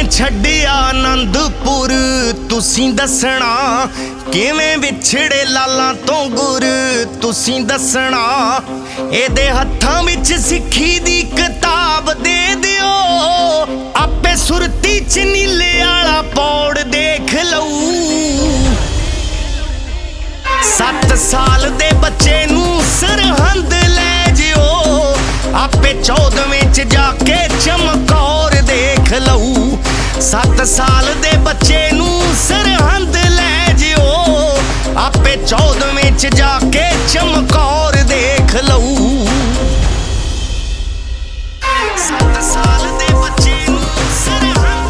छड्डिया आनंदपुर तुसीं दसना किवें विछड़े लालां तो गुर तुसीं दसना। एदे हत्थां विच सिक्खी दी किताब दे दिओ आपे सुरती च नीले आला पौड़ देख लऊ। 7 साल दे बच्चे नूं सरहंद लै जिओ आपे 14वें च जाके चमकौर देख लऊ। 7 साल दे बच्चे नूं सरहंद लै जिओ आपे 14वें च जाके चमकौर देख लऊ। 7 साल दे बच्चे नूं सरहंद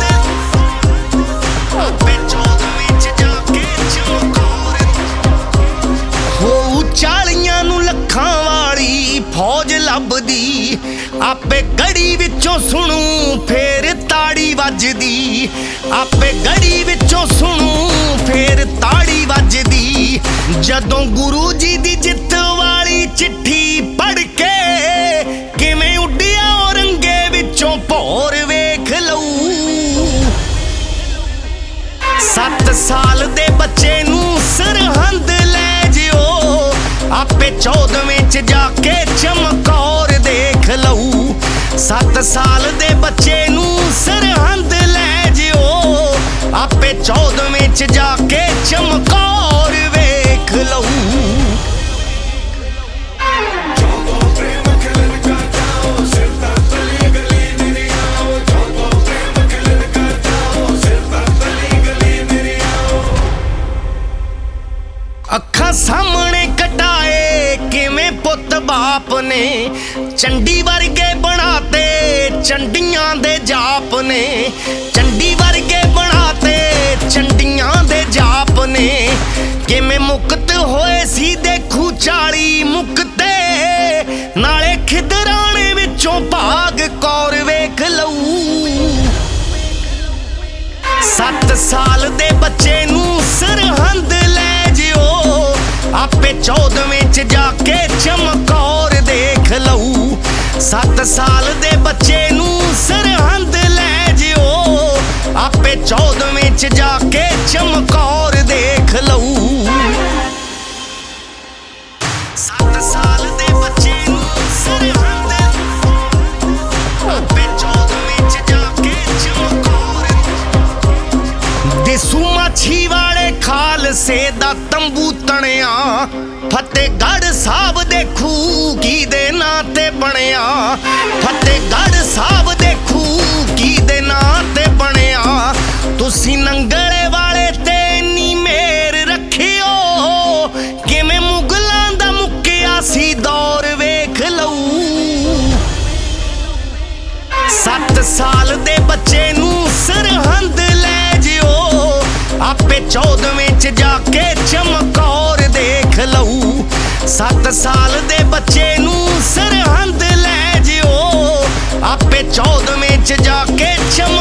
आपे 14वें च जाके चमकौर हो। 40 नूं लखां वाली फौज लभदी आपे गड़ी विचों सुनू फेर ताड़ी वजदी। आपे गड़ी विचों सुनू फेर ताड़ी वजदी। जदों गुरु जी दी जित वाली चिट्ठी पढ़ के किवें उड्डिया औरंगे विचों भौर वेख लऊ। 7 साल दे बच्चे नूं सरहंद लै जिओ आपे 14वें च जाके चमकौर देख लऊ। 7 साल दे बच्चे नूं सरहंद लै जिओ आपे 14वें च जाके चमकौर वेख लऊ। अखां सामने कटाए किवें पुत बाप ने चंडी वर्गे बनाते चंडियां दे जाप ने। चंडी वर्गे बनाते चंडियां दे जाप ने। किवें मुक्त होए सी देखू 40 मुक्ते नाले खिदराने विचों भाग कौर वेख लऊ। 7 साल दे बच्चे नूं सरहंद लै जिओ आपे 14वें च जाके चमकौर देख लऊ। 7 साल दे बच्चे नूं सरहंद लै जिओ आपे 14वें च जाके चमकौर देख लऊ। 7 साल दे बच्चे नूं सरहंद आपे 14वें च जाके चमकौर। दिसू माछी वाले खालसे दा तंबू तणिया फतेहगढ़ साहब देखू की दे नां ते बणिया। फतेहगढ़ साहब देखू की दे नां ते बणिया। तुसी नंगले वाले ते नी मेर रखियो किवें मुगलां दा मुक्किया सी दौर वेख लऊ। 7 साल दे बच्चे नूं सरहंद लै जिओ आपे 14वें च जाके चमकौर देख लऊ। 7 साल दे बच्चे नूं सरहंद लै जिओ आपे 14वें च जाके